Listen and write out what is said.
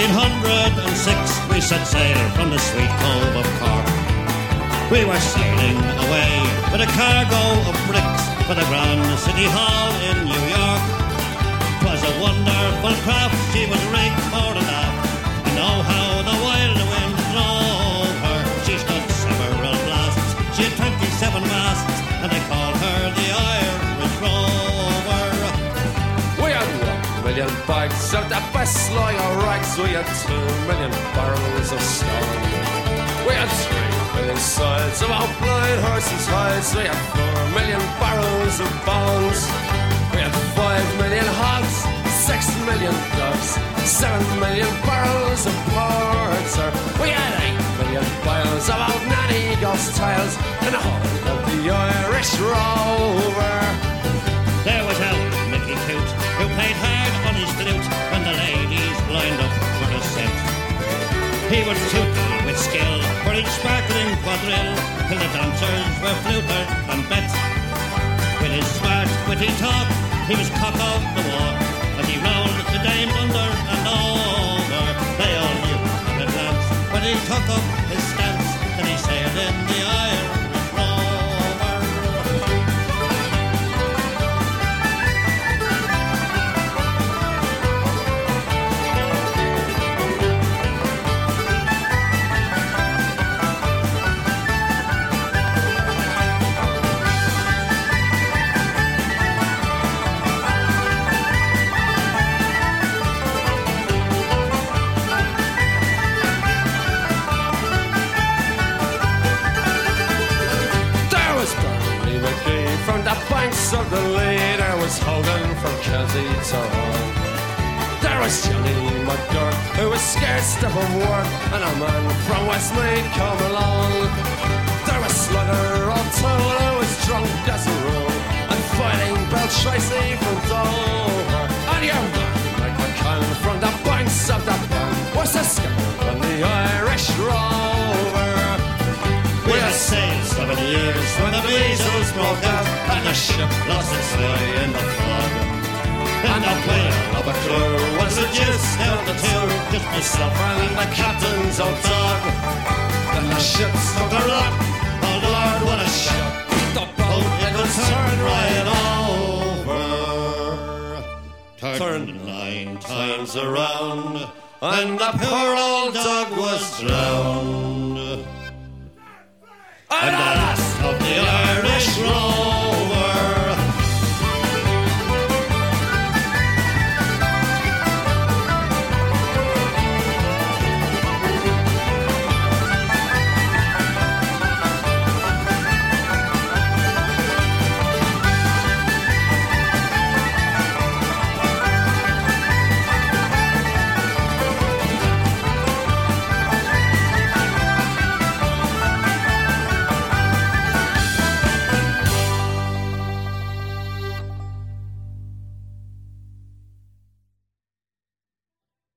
1806 we set sail from the sweet cove of Cork. We were sailing away with a cargo of bricks for the Grand City Hall in New York. 'Twas a wonderful craft, she was rigged fore and aft, and oh how the wild wind drove her. She stood several blasts, she had 27 masts, and they called her the Irish Rover. We had 1 million bags of the best lager rags. We had 2 million barrels of stone. We had 3 million sides of our blind horses' hides. We had 4 million barrels of bones. We had 5 million hogs, 6 million dogs, 7 million barrels of porter. We had 8 million bales of old nanny ghost tales, and the whole of the Irish Rover. There was old Mickey Coot, who played hard on his flute when the ladies lined up for the set. He would toot with skill for each sparkling quadrille, till the dancers were flutered and bet. With his smart, witty talk, he was cock of the walk, as he rolled the dames under and over. They all knew at a glance when he took up his stance that he sailed in the Irish Rover. From the banks of the Lee, there was Hogan from Kelty to Hull. There was Johnny McGurk, who was scared stiff of work, and a man from Westmeath come along. There was Slugger O'Toole, who was drunk as a rule, and fighting Bell Tracy from Dover. And your man, Mike McCann, from the banks of the Burn, was a skipper on the Irish Rover. We had sailed 7 years when the measles broke out, and the ship lost its way in the fog. And the whale of a crew was the gist of the two, just myself and the captain's old dog. Then the ship struck a rock, oh Lord, what a shock. The boat, it was turned right over. Turned 9 times around, and the poor old dog was drowned.